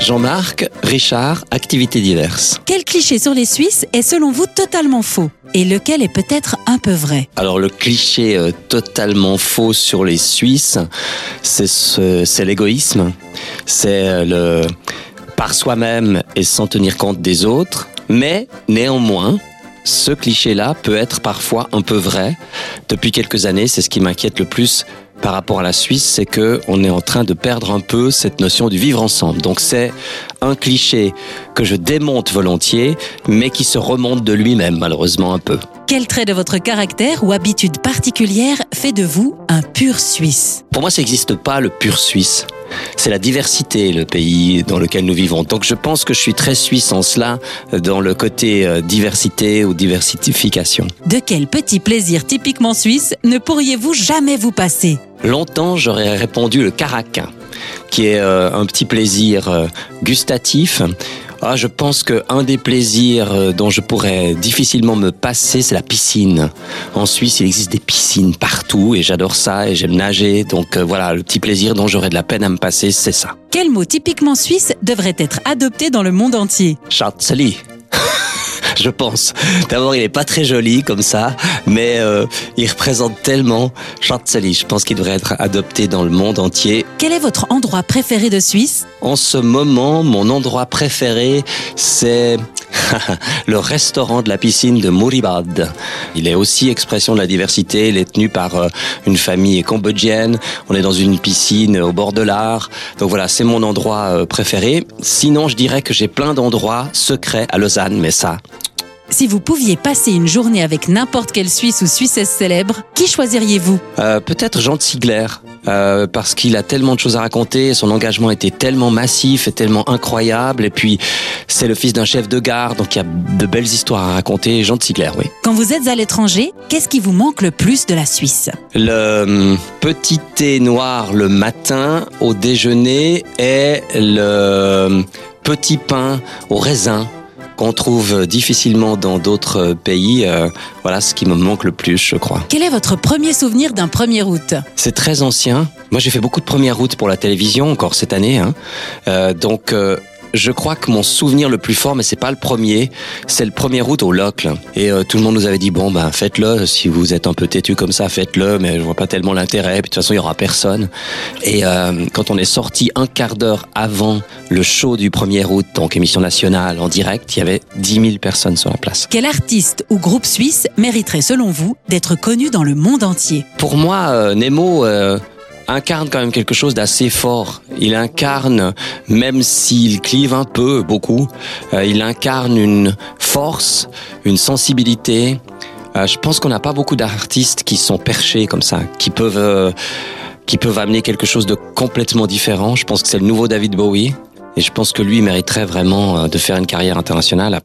Jean-Marc, Richard, activités diverses. Quel cliché sur les Suisses est selon vous totalement faux? Et lequel est peut-être un peu vrai? Alors le cliché totalement faux sur les Suisses, c'est l'égoïsme. C'est le par soi-même et sans tenir compte des autres. Mais néanmoins, ce cliché-là peut être parfois un peu vrai. Depuis quelques années, c'est ce qui m'inquiète le plus par rapport à la Suisse, c'est qu'on est en train de perdre un peu cette notion du vivre ensemble. Donc c'est un cliché que je démonte volontiers, mais qui se remonte de lui-même, malheureusement un peu. Quel trait de votre caractère ou habitude particulière fait de vous un pur Suisse? Pour moi, ça n'existe pas le pur Suisse. C'est la diversité, le pays dans lequel nous vivons. Donc je pense que je suis très suisse en cela, dans le côté diversité ou diversification. De quel petit plaisir typiquement suisse ne pourriez-vous jamais vous passer? Longtemps, j'aurais répondu le caraquin, qui est un petit plaisir gustatif. Je pense qu'un des plaisirs dont je pourrais difficilement me passer, c'est la piscine. En Suisse, il existe des piscines partout et j'adore ça et j'aime nager. Donc voilà, le petit plaisir dont j'aurais de la peine à me passer, c'est ça. Quel mot typiquement suisse devrait être adopté dans le monde entier? Schatzeli. Je pense. D'abord, il est pas très joli comme ça, mais il représente tellement Schatzeli. Je pense qu'il devrait être adopté dans le monde entier. Quel est votre endroit préféré de Suisse? En ce moment, mon endroit préféré, c'est le restaurant de la piscine de Muribad. Il est aussi expression de la diversité. Il est tenu par une famille cambodgienne. On est dans une piscine au bord de l'Ar. Donc voilà, c'est mon endroit préféré. Sinon, je dirais que j'ai plein d'endroits secrets à Lausanne, mais ça... Si vous pouviez passer une journée avec n'importe quel Suisse ou Suissesse célèbre, qui choisiriez-vous? Peut-être Jean de Sigler, parce qu'il a tellement de choses à raconter, son engagement était tellement massif et tellement incroyable, et puis c'est le fils d'un chef de gare, donc il y a de belles histoires à raconter. Jean de Sigler, oui. Quand vous êtes à l'étranger, qu'est-ce qui vous manque le plus de la Suisse? Le petit thé noir le matin au déjeuner et le petit pain au raisin qu'on trouve difficilement dans d'autres pays. Voilà ce qui me manque le plus, je crois. Quel est votre premier souvenir d'un 1er août? C'est très ancien. Moi, j'ai fait beaucoup de 1er août pour la télévision, encore cette année. Donc, je crois que mon souvenir le plus fort, mais c'est pas le premier, c'est le 1er août au Locle. Et tout le monde nous avait dit, bon, faites-le, si vous êtes un peu têtu comme ça, faites-le, mais je vois pas tellement l'intérêt, puis de toute façon, il y aura personne. Et quand on est sorti un quart d'heure avant le show du 1er août, donc émission nationale en direct, il y avait 10 000 personnes sur la place. Quel artiste ou groupe suisse mériterait, selon vous, d'être connu dans le monde entier? Pour moi, Nemo... incarne quand même quelque chose d'assez fort. Il incarne, même s'il clive un peu, beaucoup, il incarne une force, une sensibilité. Je pense qu'on n'a pas beaucoup d'artistes qui sont perchés comme ça, qui peuvent amener quelque chose de complètement différent. Je pense que c'est le nouveau David Bowie. Et je pense que lui mériterait vraiment de faire une carrière internationale.